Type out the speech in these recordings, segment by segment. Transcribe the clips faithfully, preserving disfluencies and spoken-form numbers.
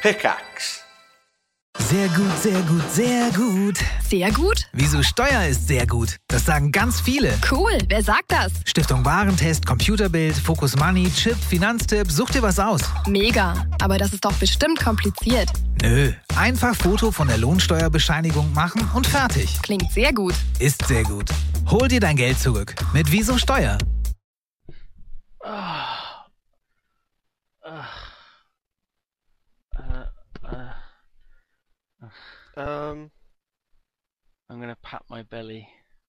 Pickaxe. Sehr gut, sehr gut, sehr gut. Sehr gut? Wieso Steuer ist sehr gut? Das sagen ganz viele. Cool, wer sagt das? Stiftung Warentest, Computerbild, Focus Money, Chip, Finanztipp, such dir was aus. Mega, aber das ist doch bestimmt kompliziert. Nö, einfach Foto von der Lohnsteuerbescheinigung machen und fertig. Klingt sehr gut. Ist sehr gut. Hol dir dein Geld zurück mit Wieso Steuer. Oh. Uh. Uh, uh. Um, I'm gonna pat my belly.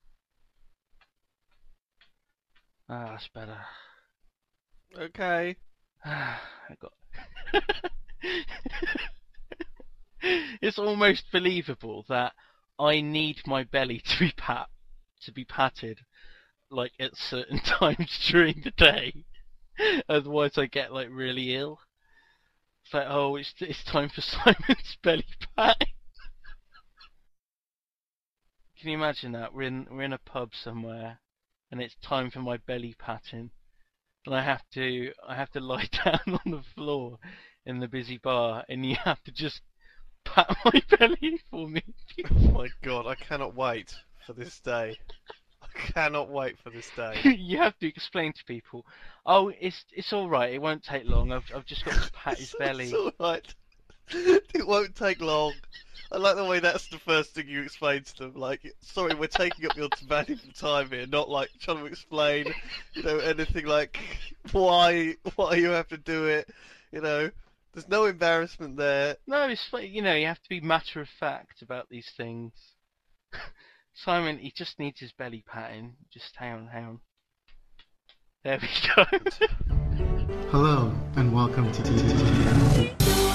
Ah, that's better. okay. I got. It's almost believable that I need my belly to be pat, to be patted, like at certain times during the day. Otherwise, I get like really ill. It's like, oh, it's it's time for Simon's belly pat. Can you imagine that? We're in we're in a pub somewhere, and it's time for my belly patting, and I have to I have to lie down on the floor in the busy bar, and you have to just pat my belly for me. Oh my god, I cannot wait for this day. I cannot wait for this day. You have to explain to people, oh, it's it's all right. It won't take long. I've I've just got to pat his belly. It's alright. It won't take long. I like the way that's the first thing you explain to them. Like, sorry, we're taking up your valuable time here, not like trying to explain, you know, anything like why why you have to do it. You know, there's no embarrassment there. No, it's like, you know, you have to be matter of fact about these things. Simon, he just needs his belly patting. Just hang on, hang on. There we go. Hello, and welcome to T T T.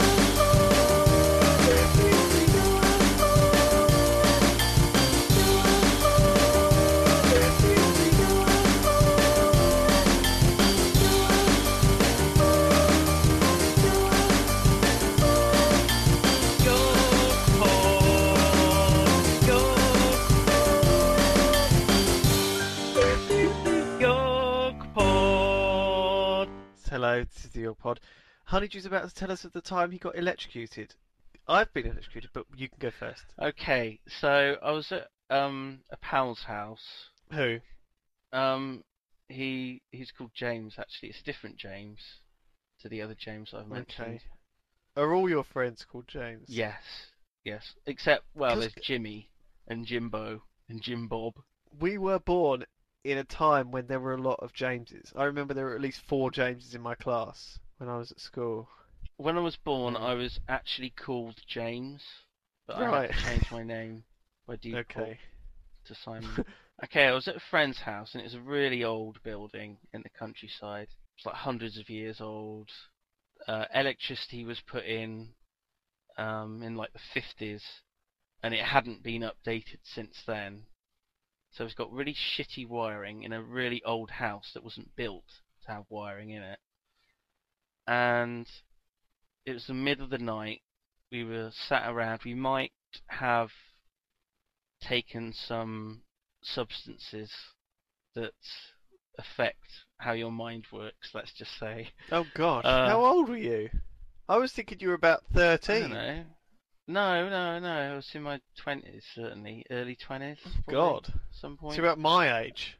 Hello, this is the York Pod. Honeydew's about to tell us of the time he got electrocuted. I've been electrocuted, but you can go first. Okay, so I was at um a pal's house. Who? Um, he he's called James. Actually, it's a different James to the other James I've mentioned. Okay. Are all your friends called James? Yes, yes. Except, well, 'Cause- there's Jimmy and Jimbo and Jim Bob. We were born in a time when there were a lot of Jameses. I remember there were at least four Jameses in my class when I was at school. When I was born, I was actually called James, but I Right. had to change my name by default Okay. to Simon. Okay, I was at a friend's house, and it was a really old building in the countryside. It's like hundreds of years old. Uh, electricity was put in um, in like the fifties, and it hadn't been updated since then. So it's got really shitty wiring in a really old house that wasn't built to have wiring in it. And it was the middle of the night. We were sat around. We might have taken some substances that affect how your mind works, let's just say. Oh gosh, Uh, how old were you? I was thinking you were about I thirteen. don't know. No, no, no. I was in my twenties, certainly. Early twenties. God. Some point. So you're about my age.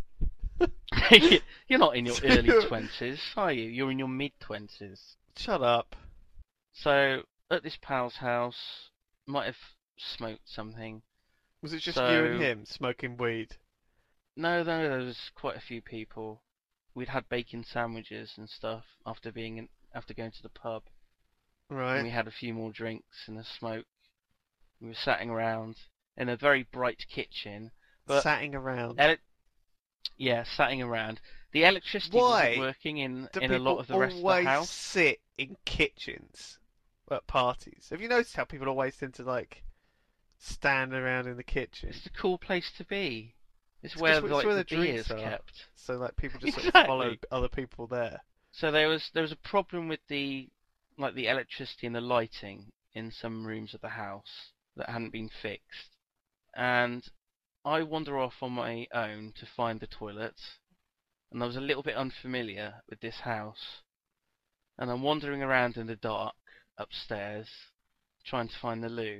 You're not in your So early you're- twenties, are you? You're in your mid-twenties. Shut up. So, at this pal's house, might have smoked something. Was it just So- you and him smoking weed? No, no, there was quite a few people. We'd had bacon sandwiches and stuff after being in, after going to the pub. Right. And we had a few more drinks and a smoke. We were sitting around in a very bright kitchen. But Satting around. ele- yeah, sitting around. The electricity Why wasn't working in, Do in a lot people of the rest of the always house. sit in kitchens at parties? Have you noticed how people always tend to like stand around in the kitchen? It's a cool place to be. It's, It's where, 'cause it's like, where the the drinks beer's are. kept. So like people just sort of Exactly. follow other people there. So there was there was a problem with the like the electricity and the lighting in some rooms of the house that hadn't been fixed. And I wander off on my own to find the toilet, and I was a little bit unfamiliar with this house. And I'm wandering around in the dark, upstairs, trying to find the loo.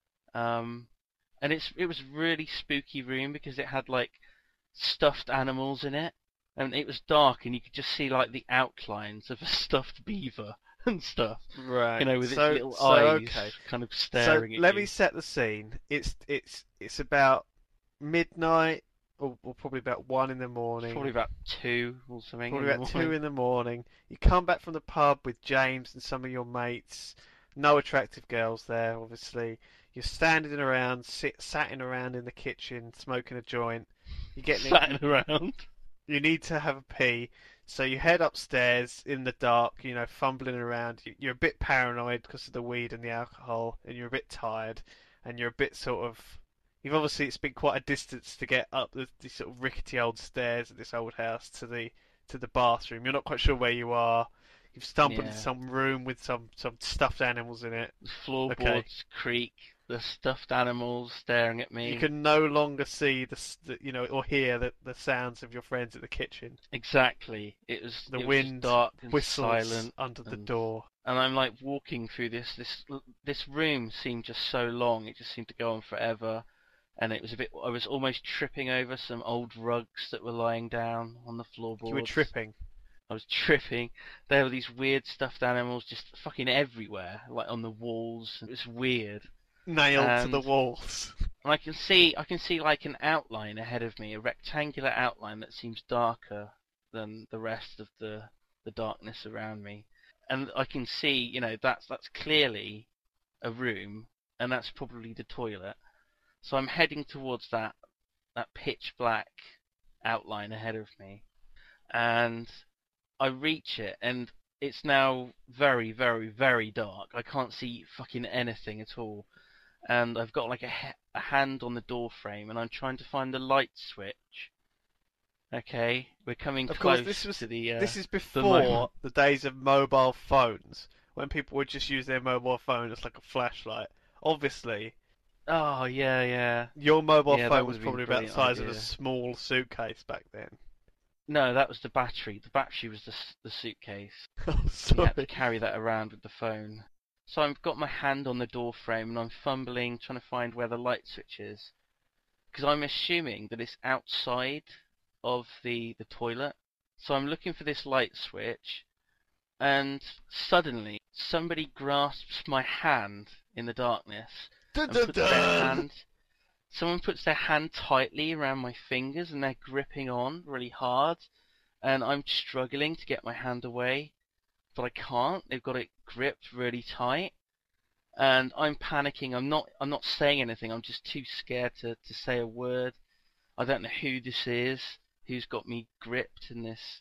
Um, and it's it was a really spooky room because it had like stuffed animals in it, and it was dark, and you could just see like the outlines of a stuffed beaver and stuff. Right. You know, with so, its little so, eyes okay. kind of So staring at let you. me set the scene. It's it's it's about midnight, or, or probably about one in the morning. Probably about two or something. Probably in about the two morning. in the morning. You come back from the pub with James and some of your mates. No attractive girls there, obviously. You're standing around, sit, satting around in the kitchen, smoking a joint. You're getting Sat around. You need to have a pee, so you head upstairs in the dark. You know, fumbling around. You- You're a bit paranoid because of the weed and the alcohol, and you're a bit tired, and you're a bit sort of. You've obviously it's been quite a distance to get up the, the sort of rickety old stairs at this old house to the to the bathroom. You're not quite sure where you are. You've stumbled Yeah. into some room with some, some stuffed animals in it. The floorboards Okay. creak. The stuffed animals staring at me. You can no longer see the, s- the you know or hear the, the sounds of your friends at the kitchen. Exactly. It was The it was just wind dark and Whistles silent. under the and- door. And I'm like walking through this this this room seemed just so long. It just seemed to go on forever. And it was a bit. I was almost tripping over some old rugs that were lying down on the floorboards. You were tripping. I was tripping. There were these weird stuffed animals just fucking everywhere, like on the walls. It was weird. Nailed to the And- walls. And I can see, I can see like an outline ahead of me, a rectangular outline that seems darker than the rest of the the darkness around me. And I can see, you know, that's that's clearly a room, and that's probably the toilet. So I'm heading towards that that pitch black outline ahead of me, and I reach it, and it's now very, very, very dark. I can't see fucking anything at all. And I've got like a, he- a hand on the door frame, and I'm trying to find the light switch. Okay, we're coming Of close course, this was to the. Uh, this is the before moment. the days of mobile phones, when people would just use their mobile phone as like a flashlight. Obviously, Oh yeah, yeah. your mobile Yeah, that phone was would've been probably a about the brilliant size of a idea. small suitcase back then. No, that was the battery. The battery was the s- the suitcase. Oh, You had to sorry. carry that around with the phone. So I've got my hand on the door frame, and I'm fumbling, trying to find where the light switch is, because I'm assuming that it's outside of the the toilet. So I'm looking for this light switch, and suddenly somebody grasps my hand in the darkness Dun, and dun, puts their dun. hand. Someone puts their hand tightly around my fingers, and they're gripping on really hard, and I'm struggling to get my hand away, but I can't. They've got it gripped really tight, and I'm panicking. I'm not. I'm not saying anything. I'm just too scared to, to say a word. I don't know who this is, who's got me gripped in this.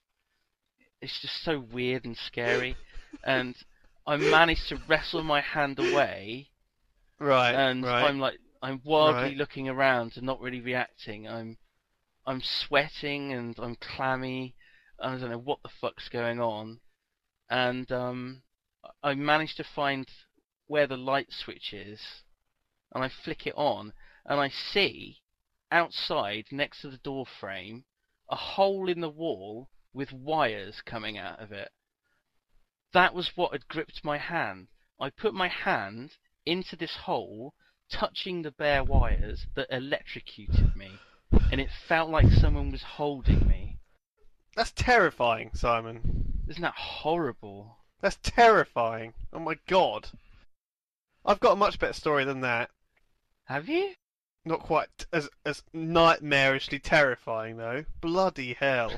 It's just so weird and scary, and I managed to wrestle my hand away. Right, and right. I'm like I'm wildly Right. looking around and not really reacting. I'm I'm sweating and I'm clammy. I don't know what the fuck's going on. And um I managed to find where the light switch is, and I flick it on, and I see outside next to the door frame a hole in the wall with wires coming out of it. That was what had gripped my hand. I put my hand into this hole, touching the bare wires that electrocuted me, and it felt like someone was holding me. That's terrifying, Simon. Isn't that horrible? That's terrifying. Oh my god. I've got a much better story than that. Have you? Not quite as as nightmarishly terrifying though. Bloody hell.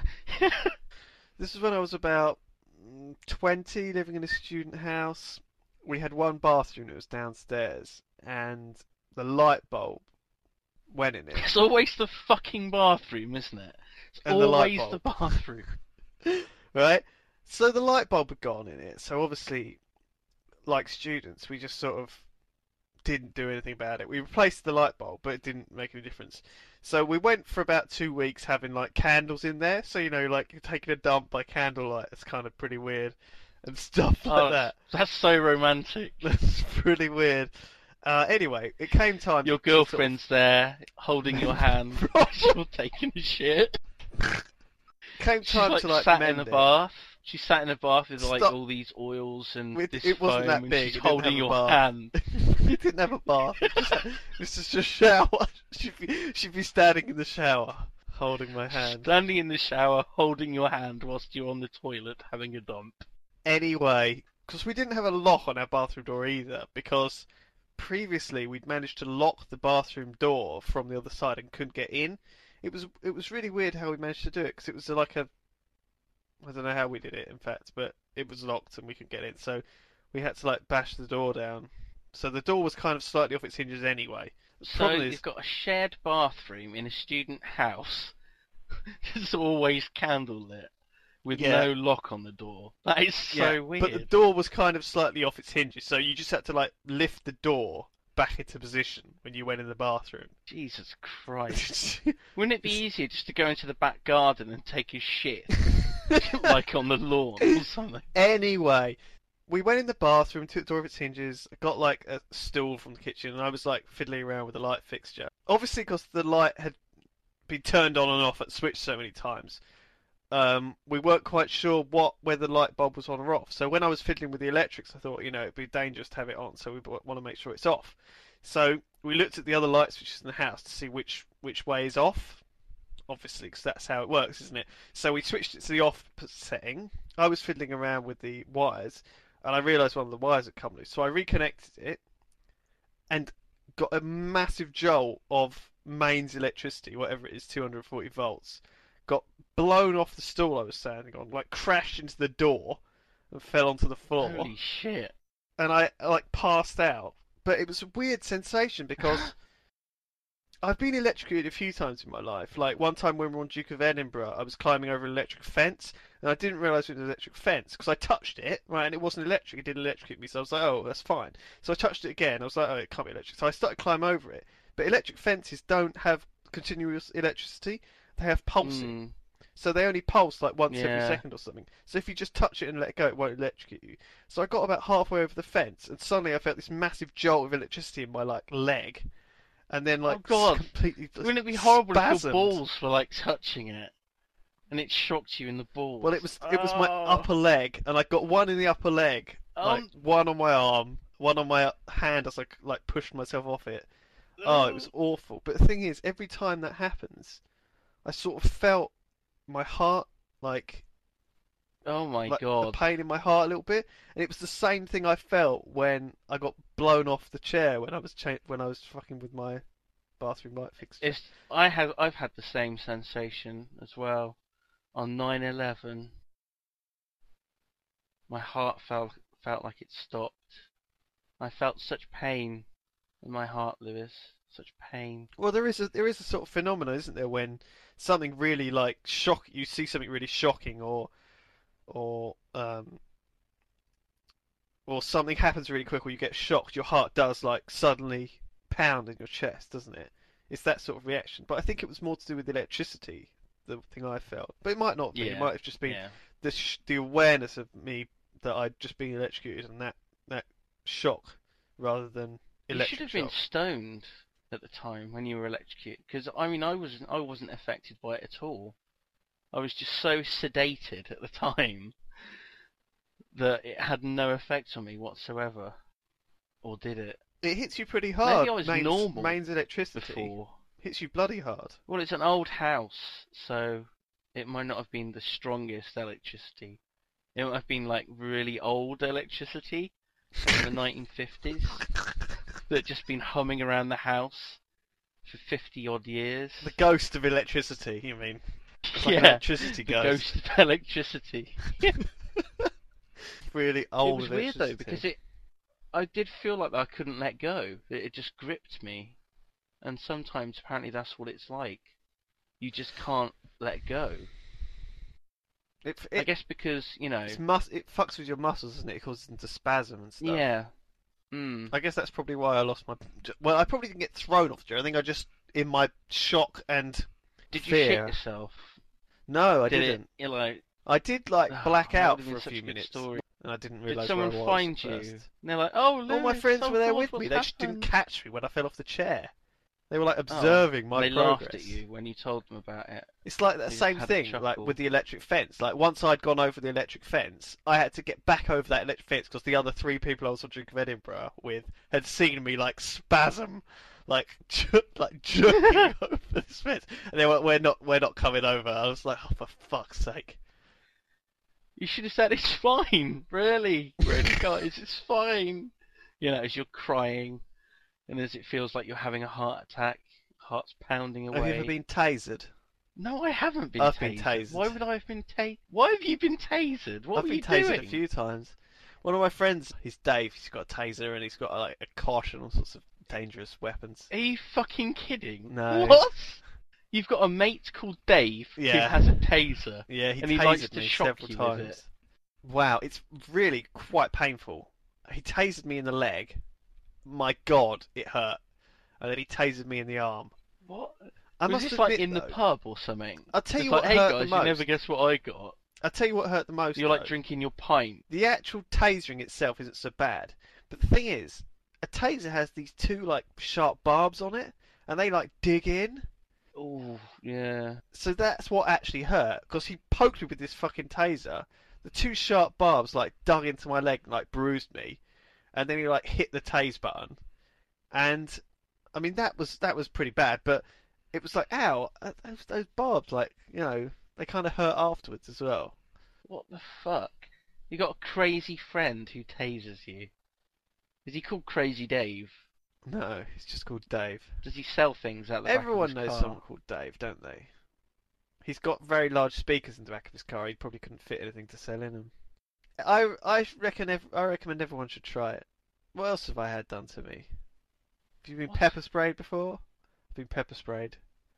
This is when I was about mm, twenty, living in a student house. We had one bathroom that was downstairs, and the light bulb went in it. It's always the fucking bathroom, isn't it? It's And the light always the bulb. bathroom. Right? So the light bulb had gone in it. So obviously, like students, we just sort of didn't do anything about it. We replaced the light bulb, but it didn't make any difference. So we went for about two weeks having like candles in there. So you know, like you're taking a dump by candlelight. It's kind of pretty weird and stuff like Oh, that. that's so romantic. That's pretty weird. Uh, anyway, it came time. Your to sort of- girlfriend's there, holding your hand. You're taking a shit. came She's time like, to like sat mend in the it. bath, She sat in a bath with like Stop. all these oils and With- this it wasn't foam, that and big, she's it didn't holding have a your bath. hand. It didn't have a bath. It just had, it was just a shower. She'd be, she'd be standing in the shower, holding my hand. Standing in the shower, holding your hand whilst you're on the toilet having a dump. Anyway, because we didn't have a lock on our bathroom door either, because previously we'd managed to lock the bathroom door from the other side and couldn't get in. It was it was really weird how we managed to do it, because it was like a I don't know how we did it, in fact, but it was locked and we couldn't get in, so we had to like bash the door down. So the door was kind of slightly off its hinges anyway. The So problem you've is, got a shared bathroom in a student house. It's always candlelit, with Yeah. no lock on the door. That is so yeah, weird. but the door was kind of slightly off its hinges, so you just had to like lift the door back into position when you went in the bathroom. Jesus Christ. Wouldn't it be easier just to go into the back garden and take a shit? Like on the lawn or something? Anyway, we went in the bathroom, took the door off its hinges, got like a stool from the kitchen, and I was like fiddling around with the light fixture. Obviously, because the light had been turned on and off at switch so many times, um, we weren't quite sure what whether the light bulb was on or off. So when I was fiddling with the electrics, I thought, you know, it'd be dangerous to have it on, so we want to make sure it's off. So we looked at the other light switches in the house to see which which way is off. Obviously, because that's how it works, isn't it? So we switched it to the off setting. I was fiddling around with the wires, and I realised one of the wires had come loose. So I reconnected it, and got a massive jolt of mains electricity, whatever it is, two hundred forty volts. Got blown off the stool I was standing on, like crashed into the door, and fell onto the floor. Holy shit. And I like passed out. But it was a weird sensation because I've been electrocuted a few times in my life. Like one time when we were on Duke of Edinburgh, I was climbing over an electric fence, and I didn't realise it was an electric fence because I touched it, right, and it wasn't electric. It didn't electrocute me, so I was like, oh, that's fine. So I touched it again. I was like, oh, it can't be electric. So I started to climb over it. But electric fences don't have continuous electricity; they have pulsing. Mm. So they only pulse like once every Yeah. second or something. So if you just touch it and let it go, it won't electrocute you. So I got about halfway over the fence, and suddenly I felt this massive jolt of electricity in my like leg, and then like Oh, God. completely just Wouldn't it be horrible if spasmed. your balls were like touching it? And it shocked you in the balls. Well, it was it was my Oh. upper leg, and I got one in the upper leg, like Um, one on my arm, one on my hand as I like pushed myself off it. Oh, it was awful. But the thing is, every time that happens, I sort of felt my heart like Oh my like the god. pain in my heart a little bit, and it was the same thing I felt when I got blown off the chair when I was cha- when I was fucking with my bathroom light fixture. It's I have I've had the same sensation as well on nine eleven. My heart felt felt like it stopped. I felt such pain in my heart, Lewis. Such pain. Well, there is a there is a sort of phenomenon, isn't there, when something really like shock you see something really shocking, or or um or something happens really quick, or you get shocked, your heart does like suddenly pound in your chest, doesn't it? It's that sort of reaction. But I think it was more to do with the electricity, the thing I felt. But it might not be. It Yeah. might have just been Yeah. the sh- the awareness of me that I'd just been electrocuted, and that that shock rather than You should electric have been shock. stoned at the time when you were electrocuted, because I mean, I wasn't, I wasn't affected by it at all. I was just so sedated at the time that it had no effect on me whatsoever, or did it? It hits you pretty hard. Maybe I was mains, normal mains electricity Before, hits you bloody hard. well, it's an old house, so it might not have been the strongest electricity. It might have been like really old electricity from the nineteen fifties that had just been humming around the house for fifty odd years. The ghost of electricity, you mean? It's like yeah, an electricity the ghost. ghost of electricity. Really old It was weird though, electricity. because it, I did feel like I couldn't let go. It, it just gripped me, and sometimes apparently that's what it's like. You just can't let go. It, I it, guess because you know. it's mus- it fucks with your muscles, doesn't it? It causes them to spasm and stuff. Yeah. Mm. I guess that's probably why I lost my... Well, I probably didn't get thrown off the chair. I think I just, in my shock and Did you fear... shit yourself? No, I Did didn't. it? You know. I did, like, Oh, black that out would've been for a such few good minutes. story. And I didn't Did realise someone where I was find at you? first. And they're like, "Oh, All my Lewis, friends oh were there God, with what's me. They just didn't happened?" catch me when I fell off the chair. They were like observing Oh, my they progress. laughed at you when you told them about it. It's like the They same had a thing, like chuckle. with the electric fence. Like once I'd gone over the electric fence, I had to get back over that electric fence because the other three people I was on Drink of Edinburgh with had seen me like spasm, like jer- like jerking over this fence, and they were, "We're not, we're not coming over." I was like, "Oh, for fuck's sake!" You should have said it's fine, really, really, guys, it's fine. You know, as you're crying, and as it feels like you're having a heart attack, heart's pounding away. Have you ever been tasered? No, I haven't been I've tasered. been tasered. Why would I have been tased? Why have you been tasered? What I've were been you tasered doing? a few times. One of my friends, he's Dave. He's got a taser and he's got like a kosh and all sorts of dangerous weapons. Are you fucking kidding? No. What? You've got a mate called Dave Yeah. who has a taser. Yeah, he And he tasered likes to me shock several you times. with it. Wow, it's really quite painful. He tasered me in the leg. My God, it hurt. And then he tasered me in the arm. What? I was must this like admit, in the though, pub or something? I'll tell It's you like, what hey hurt guys, the most. you never guess what I got. I'll tell you what hurt the most. You're like though. drinking your pint. The actual tasering itself isn't so bad, but the thing is, a taser has these two like sharp barbs on it, and they like dig in. Oh, yeah. So that's what actually hurt, because he poked me with this fucking taser. The two sharp barbs like dug into my leg, and, like bruised me, and then he like hit the tase button, and I mean that was that was pretty bad. But it was like, ow, uh, those, those barbs, like you know, they kind of hurt afterwards as well. What the fuck? You got a crazy friend who tasers you. Is he called Crazy Dave? No, he's just called Dave. Does he sell things out the Everyone back of his knows car? someone called Dave, don't they? He's got very large speakers in the back of his car. He probably couldn't fit anything to sell in them. I I reckon ev- I recommend everyone should try it. What else have I had done to me? Have you been What? pepper sprayed before? I've been pepper sprayed.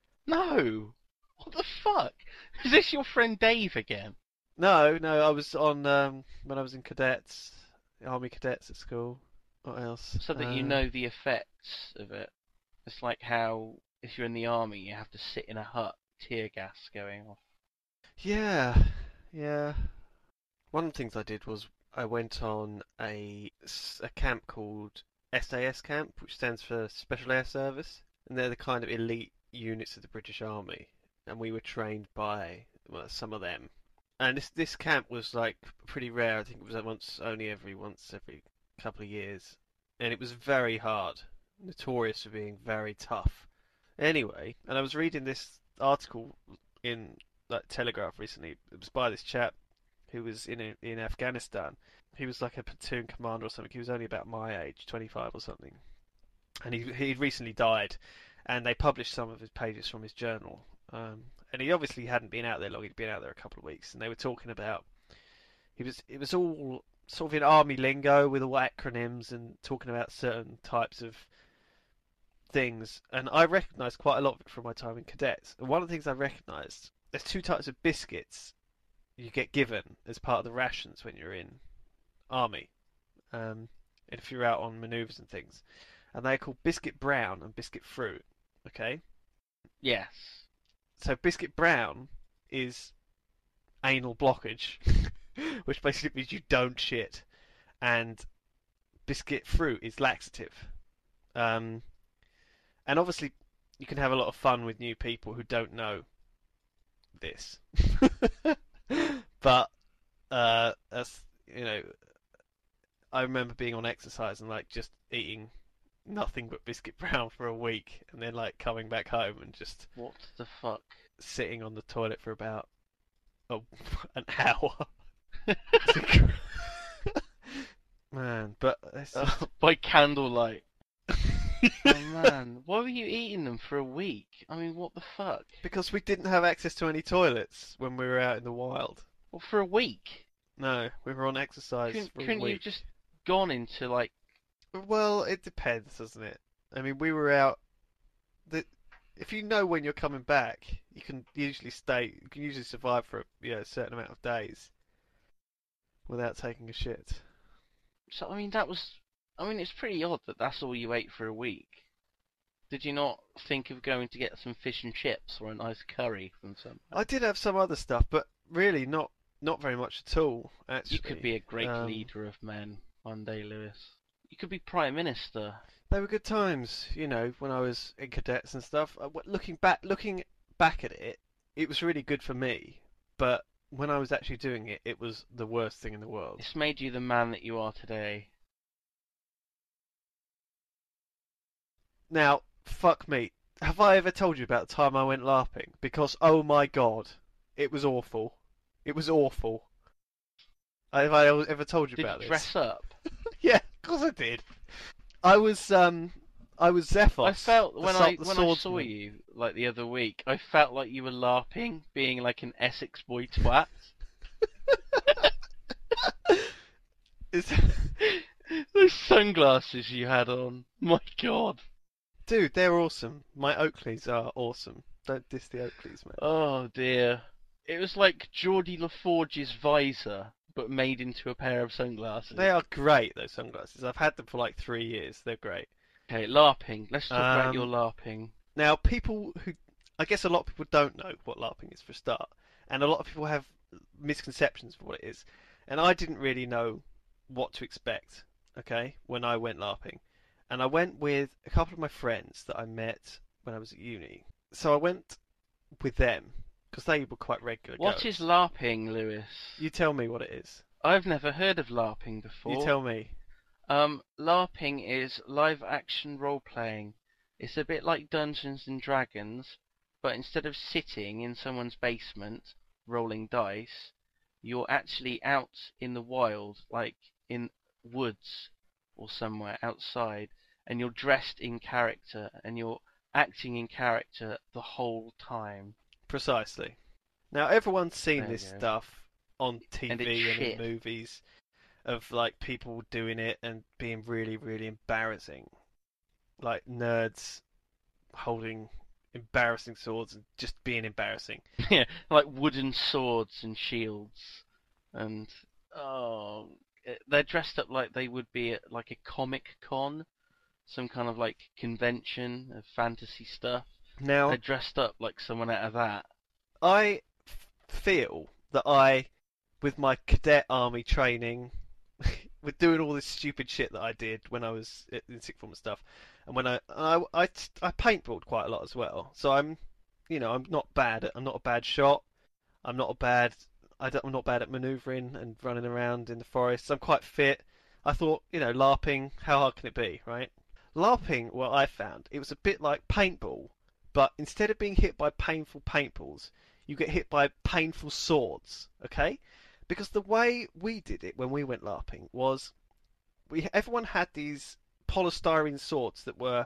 No! What the fuck? Is this your friend Dave again? No, no. I was on um when I was in cadets, army cadets at school. What else? So that you Uh, know the effects of it. It's like how, if you're in the army, you have to sit in a hut, tear gas going off. Yeah, yeah. One of the things I did was I went on a, s- a camp called S A S camp, which stands for Special Air Service, and they're the kind of elite units of the British Army, and we were trained by well, some of them. And this this camp was like pretty rare. I think it was once only every once every couple of years, and it was very hard, notorious for being very tough. Anyway, and I was reading this article in like Telegraph recently. It was by this chap who was in in Afghanistan. He was like a platoon commander or something. He was only about my age, twenty-five or something, and he he'd recently died. And they published some of his pages from his journal. Um, and he obviously hadn't been out there long. He'd been out there a couple of weeks, and they were talking about. He was it was all sort of in army lingo with all acronyms and talking about certain types of things. And I recognised quite a lot of it from my time in cadets. And one of the things I recognised, there's two types of biscuits you get given as part of the rations when you're in army, um, if you're out on manoeuvres and things. And they're called biscuit brown and biscuit fruit. Okay, Yes. so biscuit brown is anal blockage, which basically means you don't shit, and biscuit fruit is laxative. Um, and obviously, you can have a lot of fun with new people who don't know this. But uh, that's you know, I remember being on exercise and like just eating nothing but biscuit brown for a week, and then like coming back home and just What the fuck? sitting on the toilet for about oh, an hour. Man, but it's Uh, by candlelight. Oh man, why were you eating them for a week? I mean, what the fuck? because we didn't have access to any toilets when we were out in the wild. Well, for a week? No, we were on exercise Couldn't, for a couldn't you week. just gone into like? Well, it depends, doesn't it? I mean, we were out. The if you know when you're coming back, you can usually stay. You can usually survive for you know, a certain amount of days without taking a shit. So I mean, that was. I mean, it's pretty odd that that's all you ate for a week. Did you not think of going to get some fish and chips or a nice curry from somewhere? I did have some other stuff, but really not not very much at all. Actually, You could be a great Um, leader of men one day, Lewis. You could be Prime Minister. They were good times, you know, when I was in cadets and stuff. Uh, wh- Looking back, looking back at it, it was really good for me. But when I was actually doing it, it was the worst thing in the world. It's made you the man that you are today. Now, fuck me. Have I ever told you about the time I went LARPing? Because, oh my god, it was awful. It was awful. Have I ever told you Did about you this? dress up? Yeah, of course I did. I was, um, I was Zephos. I felt the when so- I the when I saw swordsman. you like the other week, I felt like you were LARPing, being like an Essex boy twat. It's- Those sunglasses you had on, my god. Dude, they're awesome. My Oakleys are awesome. Don't diss the Oakleys, man. Oh dear. It was like Geordie LaForge's visor, but made into a pair of sunglasses. They are great, those sunglasses. I've had them for like three years. They're great. Okay, LARPing. Let's talk about Um, your LARPing. Now, people who... I guess a lot of people don't know what LARPing is for a start. And a lot of people have misconceptions of what it is. And I didn't really know what to expect, okay, when I went LARPing. And I went with a couple of my friends that I met when I was at uni. So I went with them, because they were quite regular What goers. is LARPing, Lewis? You tell me what it is. I've never heard of LARPing before. You tell me. Um, LARPing is live action role playing. It's a bit like Dungeons and Dragons, but instead of sitting in someone's basement rolling dice, you're actually out in the wild, like in woods or somewhere outside, and you're dressed in character and you're acting in character the whole time. Precisely. Now, everyone's seen There you this go. stuff on T V And and, it's in shit. movies of like people doing it and being really, really embarrassing. Like nerds holding embarrassing swords and just being embarrassing. Yeah, like wooden swords and shields, and oh, eh, they're dressed up like they would be at like a comic con, some kind of like convention of fantasy stuff. Now, They're dressed up like someone out of that. I f- feel that I, with my cadet army training, with doing all this stupid shit that I did when I was i- in sixth form and stuff, and when I I I, I paintballed quite a lot as well. So I'm, you know, I'm not bad. At, I'm not a bad shot. I'm not a bad. I don't, I'm not bad at manoeuvring and running around in the forest. I'm quite fit. I thought, you know, LARPing. How hard can it be, right? LARPing, what I found, it was a bit like paintball, but instead of being hit by painful paintballs, you get hit by painful swords, okay? Because the way we did it when we went LARPing was we everyone had these polystyrene swords that were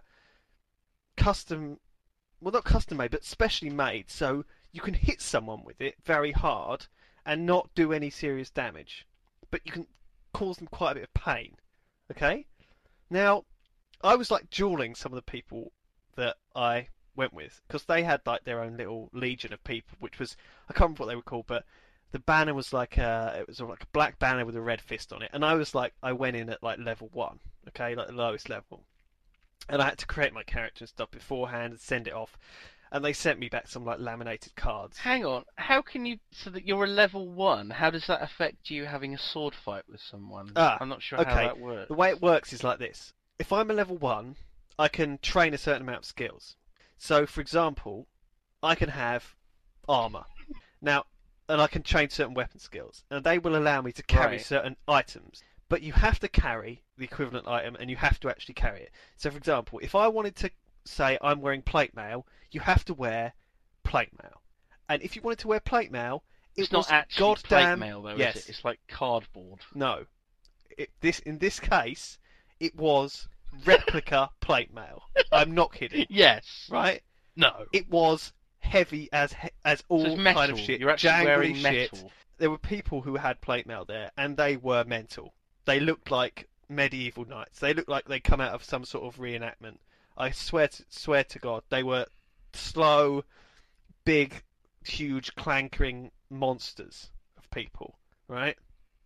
custom, well not custom made, but specially made, so you can hit someone with it very hard and not do any serious damage, but you can cause them quite a bit of pain, okay? Now, I was like dueling some of the people that I went with because they had like their own little legion of people, which was I can't remember what they were called, but the banner was like a it was like a black banner with a red fist on it, and I was like I went in at like level one, okay, like the lowest level, and I had to create my character and stuff beforehand and send it off, and they sent me back some like laminated cards. Hang on, how can you? So that you're a level one. How does that affect you having a sword fight with someone? Ah, I'm not sure okay. how that works. The way it works is like this: if I'm a level one, I can train a certain amount of skills. So, for example, I can have armor. Now, and I can train certain weapon skills, and they will allow me to carry Right. certain items. But you have to carry the equivalent item, and you have to actually carry it. So, for example, if I wanted to say I'm wearing plate mail, you have to wear plate mail. And if you wanted to wear plate mail, it It's was not actually plate goddamn mail though, yes. is it? It's like cardboard. No. It, this in this case, it was replica plate mail. I'm not kidding, Yes. right? No. It was heavy as he- as all So it's metal. kind of shit. You're actually jangly wearing shit. metal. There were people who had plate mail there, and they were mental. They looked like medieval knights. They looked like they come out of some sort of reenactment. I swear to, swear to God, they were slow, big, huge, clanking monsters of people. Right?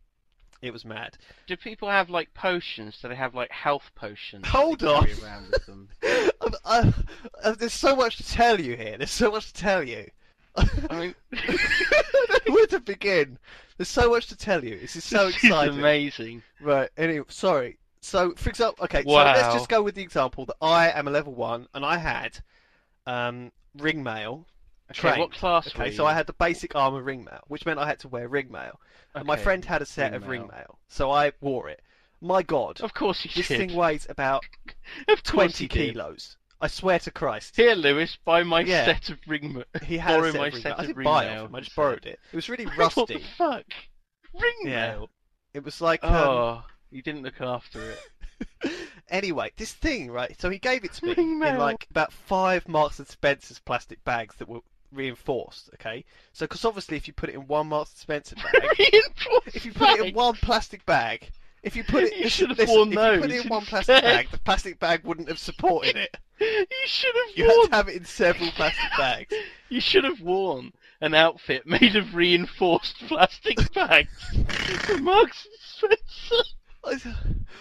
It was mad. Do people have like potions? Do they have like health potions? that Hold they carry on. around with them? I, I, I, there's so much to tell you here. There's so much to tell you. I mean, I don't know where to begin. There's so much to tell you. This is so this is exciting. amazing. Right. Anyway, sorry. So, for example, okay, so Wow. let's just go with the example that I am a level one and I had um, ring mail. Okay, trained. what class were Okay, you? so I had the basic armor ring mail, which meant I had to wear ring mail. And my Okay, friend had a set of ringmail. ring mail, so I wore it. My God, Of course you this did. thing weighs about Of course twenty you did. kilos. I swear to Christ. Here, Lewis, buy my Yeah. set of ring mail. He had Borrow a set my of ring set mail. I of didn't ring buy it mail, off him, I just he borrowed said. it. It was really What rusty. the fuck? Ring Yeah. mail? It was like um, Oh, you didn't look after it. Anyway, this thing, right? So he gave it to me Ring in mail. like about five Marks and Spencer's plastic bags that were reinforced. Okay, so because obviously if you put it in one Marks and Spencer bag, Reinforced if you put it in bags. one plastic bag, if you put it, You listen, should have listen, worn if you put those it in one instead. plastic bag, the plastic bag wouldn't have supported it. You should have You had worn. to have it in several plastic bags. You should have worn an outfit made of reinforced plastic bags from Marks and Spencer.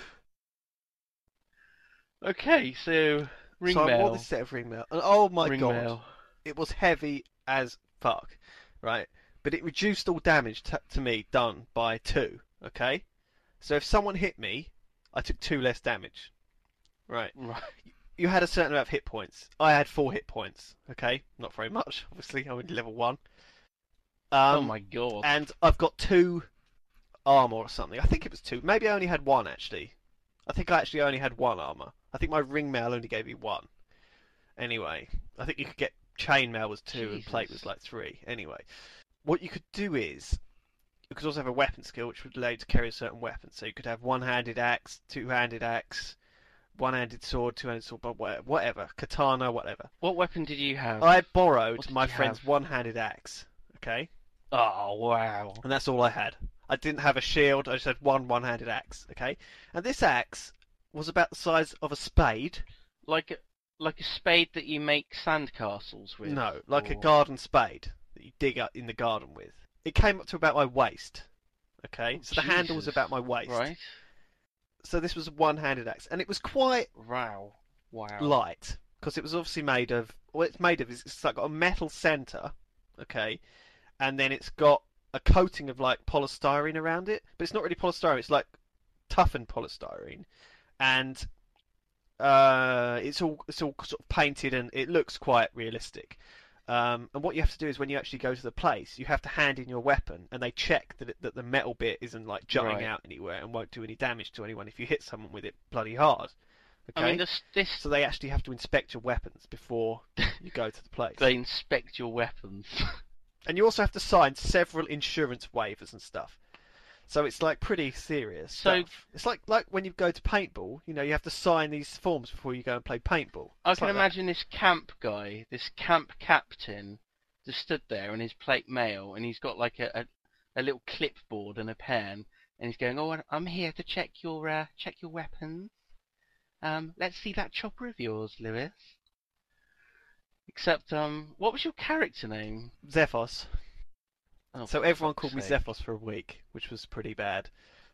Okay, so ring so I mail. wore this set of ring mail, and oh my ring god, mail. it was heavy as fuck, right? But it reduced all damage t- to me done by two. Okay, so if someone hit me, I took two less damage. Right. Right. You had a certain amount of hit points. I had four hit points. Okay, not very much. Obviously, I'm only level one. Um, oh my god. And I've got two armor or something. I think it was two. Maybe I only had one actually. I think I actually only had one armor. I think my ring mail only gave me one. Anyway, I think you could get chain mail was two and plate Jesus. was like three. Anyway, what you could do is you could also have a weapon skill which would allow you to carry a certain weapon. So you could have one-handed axe, two-handed axe, one-handed sword, two-handed sword, but whatever, whatever, katana, whatever. What weapon did you have? I borrowed What did my you friend's have? one-handed axe. Okay. Oh wow. And that's all I had. I didn't have a shield, I just had one one-handed axe, okay? And this axe was about the size of a spade. Like a like a spade that you make sandcastles with. No, like a or- garden spade that you dig up in the garden with. It came up to about my waist, okay? So the handle was Jesus. about my waist. Right. So this was a one-handed axe, and it was quite Wow. Wow. light, because it was obviously made of, what it's made of is it's like got a metal centre, okay? And then it's got a coating of like polystyrene around it, but it's not really polystyrene, it's like toughened polystyrene, and uh, it's all it's all sort of painted and it looks quite realistic. Um, and what you have to do is when you actually go to the place, you have to hand in your weapon, and they check that it, that the metal bit isn't like jutting Right. out anywhere and won't do any damage to anyone if you hit someone with it bloody hard. Okay, I mean, this this so they actually have to inspect your weapons before you go to the place. they inspect your weapons. And you also have to sign several insurance waivers and stuff. So it's like pretty serious So- stuff. It's like like when you go to paintball, you know, you have to sign these forms before you go and play paintball. I It's can like that. imagine this camp guy, this camp captain, just stood there in his plate mail, and he's got like a, a a little clipboard and a pen, and he's going, "Oh, I'm here to check your uh, check your weapons. Um, let's see that chopper of yours, Lewis." Except, um, what was your character name? Zephos. Oh, So for everyone fuck's called me sake. Zephos for a week, which was pretty bad.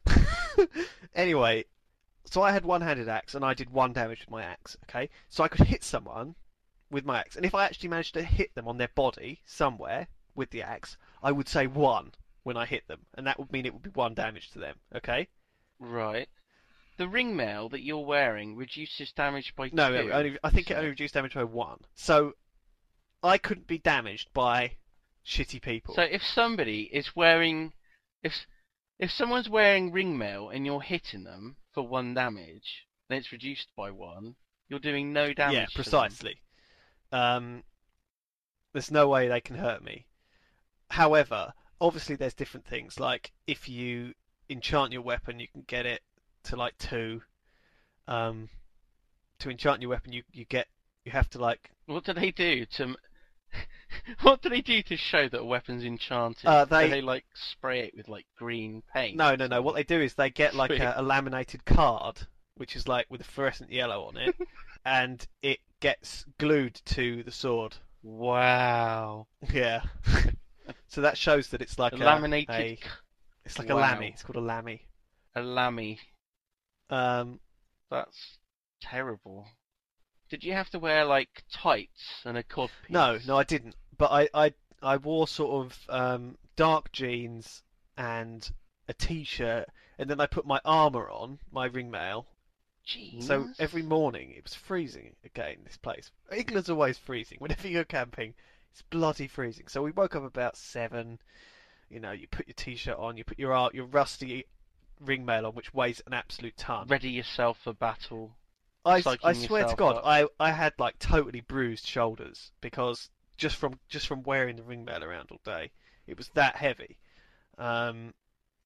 Anyway, so I had one-handed axe and I did one damage with my axe, okay? So I could hit someone with my axe, and if I actually managed to hit them on their body somewhere with the axe, I would say one when I hit them, and that would mean it would be one damage to them, okay? Right. The ring mail that you're wearing reduces damage by No, two. no, only, I think it so- only reduced damage by one. So I couldn't be damaged by shitty people. So if somebody is wearing, if if someone's wearing ring mail and you're hitting them for one damage, then it's reduced by one. You're doing no damage. Yeah, to them. precisely. Um, there's no way they can hurt me. However, obviously there's different things. Like if you enchant your weapon, you can get it to like two. Um, to enchant your weapon, you you get you have to like What do they do to? m- What do they do to show that a weapon's enchanted? Uh, Do they- they like spray it with like green paint? no no no. What they do is they get like Sweet. a, a laminated card, which is like with a fluorescent yellow on it, and it gets glued to the sword. Wow. Yeah. So that shows that it's like A a, laminated a- c- it's like Wow. a lammy. It's called a lammy. a lammy. Um, That's terrible. Did you have to wear like tights and a codpiece? no, no, I didn't. But I, I, I wore sort of um, dark jeans and a t-shirt, and then I put my armor on, my ring mail, Jeez. So every morning it was freezing again, this place. England's always freezing. Whenever you go camping, it's bloody freezing. So we woke up about seven. You know, you put your t-shirt on, you put your uh, your rusty ring mail on, which weighs an absolute ton. Ready yourself for battle. I, Psyching I swear to yourself God, up. I, I had like totally bruised shoulders because just from just from wearing the ring mail around all day, it was that heavy. Um,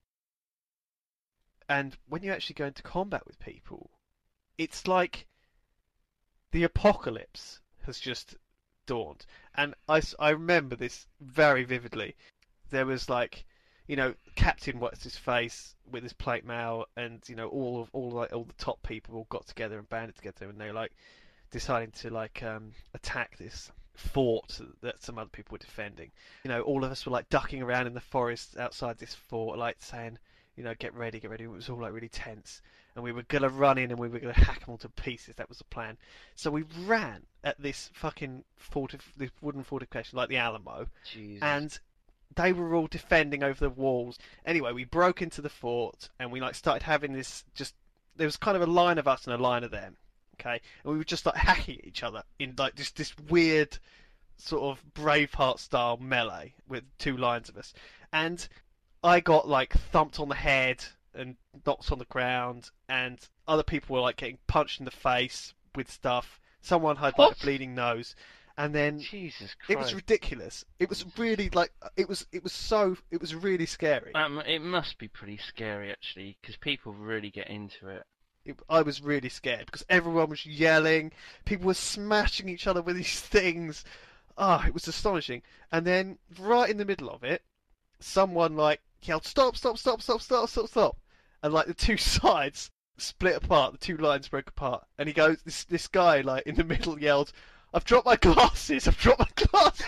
and when you actually go into combat with people, it's like the apocalypse has just dawned. And I, s- I remember this very vividly. There was like, you know, Captain what's his face with his plate mail, and you know all of all like all the top people all got together and banded together, and they were like deciding to like um, attack this fort that some other people were defending. You know, all of us were like ducking around in the forest outside this fort, like saying, you know, get ready, get ready. It was all like really tense, and we were gonna run in and we were gonna hack them all to pieces. That was the plan. So we ran at this fucking fortif- this wooden fortification like the Alamo, Jesus. and they were all defending over the walls. Anyway, we broke into the fort and we like started having this just there was kind of a line of us and a line of them, okay? And we were just like hacking at each other in like just this weird sort of Braveheart style melee with two lines of us. And I got like thumped on the head and knocked on the ground, and other people were like getting punched in the face with stuff. Someone had like What? a bleeding nose. And then Jesus Christ. it was ridiculous. It was really like it was. It was so. It was really scary. Um, it must be pretty scary actually, because people really get into it. It, I was really scared because everyone was yelling. People were smashing each other with these things. Ah, it was astonishing. And then right in the middle of it, someone like yelled, "Stop! Stop! Stop! Stop! Stop! Stop! Stop!" And like the two sides split apart. The two lines broke apart. And he goes. This this guy like in the middle yelled, "I've dropped my glasses! I've dropped my glasses!"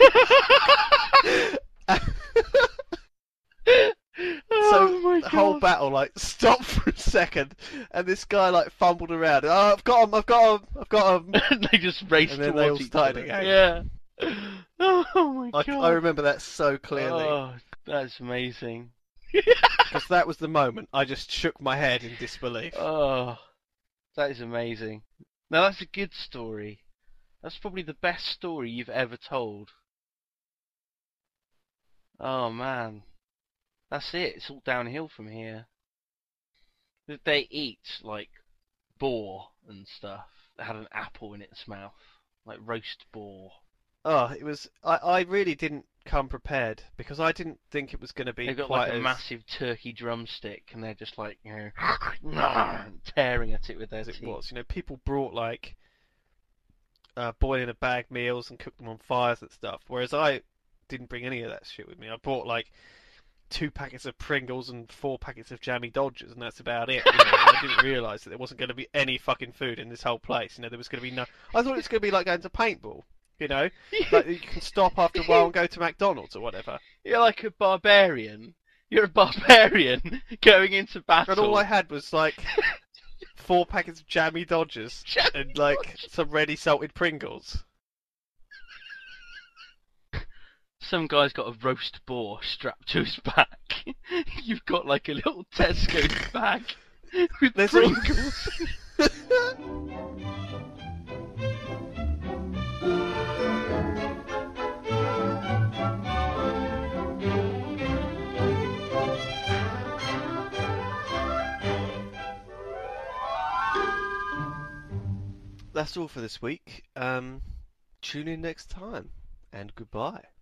So Oh my the whole God. battle like stopped for a second, and this guy like fumbled around. Oh, I've got him! I've got him! I've got him! They just raced And then towards they all each started other. again. Yeah. Oh my I, God. I remember that so clearly Oh, that's amazing. because that was the moment I just shook my head in disbelief. Oh, that is amazing. Now that's a good story. That's probably the best story you've ever told. Oh man. That's it. It's all downhill from here. Did they eat, like, boar and stuff? It had an apple in its mouth. Like roast boar. Oh, it was. I, I really didn't come prepared because I didn't think it was going to be They've got quite like a as, massive turkey drumstick and they're just like, you know, tearing at it with their as it teeth. was. You know, people brought like uh, boiling a bag meals and cooked them on fires and stuff, whereas I didn't bring any of that shit with me. I brought like two packets of Pringles and four packets of Jammy Dodgers, and that's about it. You know? I didn't realise that there wasn't going to be any fucking food in this whole place. You know, there was going to be no. I thought it was going to be like going to paintball. You know, like you can stop after a while and go to McDonald's or whatever. You're like a barbarian. You're a barbarian going into battle. And all I had was like four packets of Jammy Dodgers Jammy and like Dodgers. some ready salted Pringles. Some guy's got a roast boar strapped to his back. You've got like a little Tesco's bag with There's all- Pringles. That's all for this week. Um, tune in next time, and goodbye.